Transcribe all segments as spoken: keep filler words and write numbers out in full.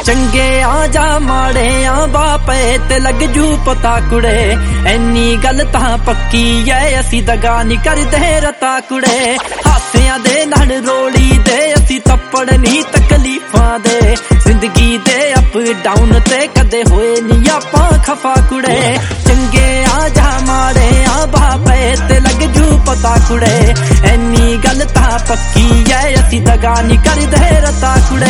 चंगे आ जा माड़े आ बापे ते लग जू पता कुड़े एनी गल तां पक्की ऐ असी दगा नी करदे रता कुड़े हासियां दे नाल रोली दे असी तप्पड़ नी तकलीफां दे जिंदगी दे अप डाउन ते कदे होए नी आपां खफा कुड़े चंगे आ जा माड़े आ बापे ते लग जू पता कुड़े एनी गल तां पक्की ऐ असी दगा नी करदे रता कुड़े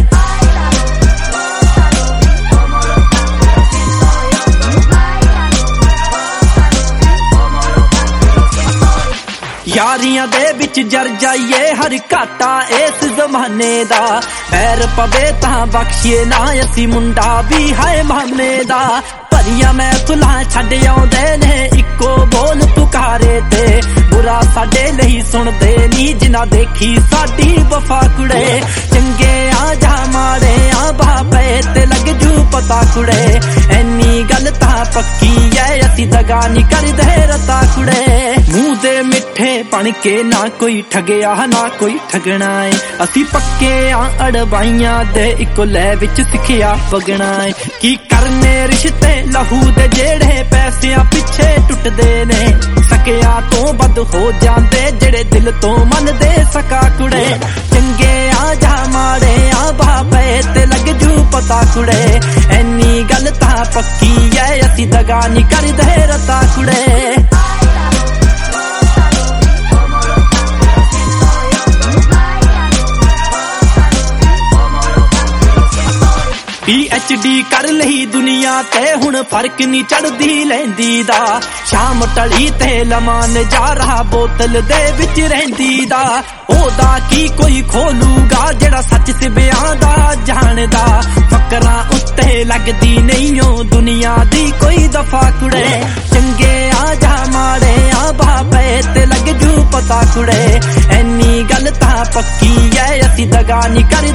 यारियां दे विच जर जाइए हर घाटा इस जमाने दा पैर पवे तां बख्शिए ना असी मुंडा भी है मामे दा भरिया महफिलां छड्ड आउंदे ने इक्को बोल पुकारे ते बुरा साडे नहीं सुनदे नी जिन्हां देखी साडी वफा कुड़े चंगे आ जा माड़े आ बापे ते लग जू पता कुड़े एनी गल तां पक्की ऐ असी दगा नी करदे रता कुड़े मूंह दे मिठे बन के ना कोई ठगया ना कोई ठगना है असी पक्के आ अड़वाइयां दे इको लै विच सिखिया बगना है की करने रिश्ते लहू दे जेड़े पैसियां पिछे टुटदे ने सकिया तो बद हो जांदे जेड़े दिल तो मन दे सका कुड़े चंगे आ जा माड़े आ बापे ते लग जू पता कुड़े एनी गल तां पक्की ऐ असी दगा नी करदे रता कुड़े पी एच डी कर लही दुनिया ते हुण फर्क नी चढ़दी लैंदी दा शाम टली ते लमान जा रहा बोतल दे विच रहिंदी दा ओदा की कोई खोलूगा जेड़ा सच ते बयां दा जानदा फकरां उत्ते लगदी नहीं ओ दुनिया दी कोई दफा कुड़े चंगे आ जा माड़े आ बापे ते लग जू पता कुड़े एनी गल तां पक्की ऐ असी दगा नी कर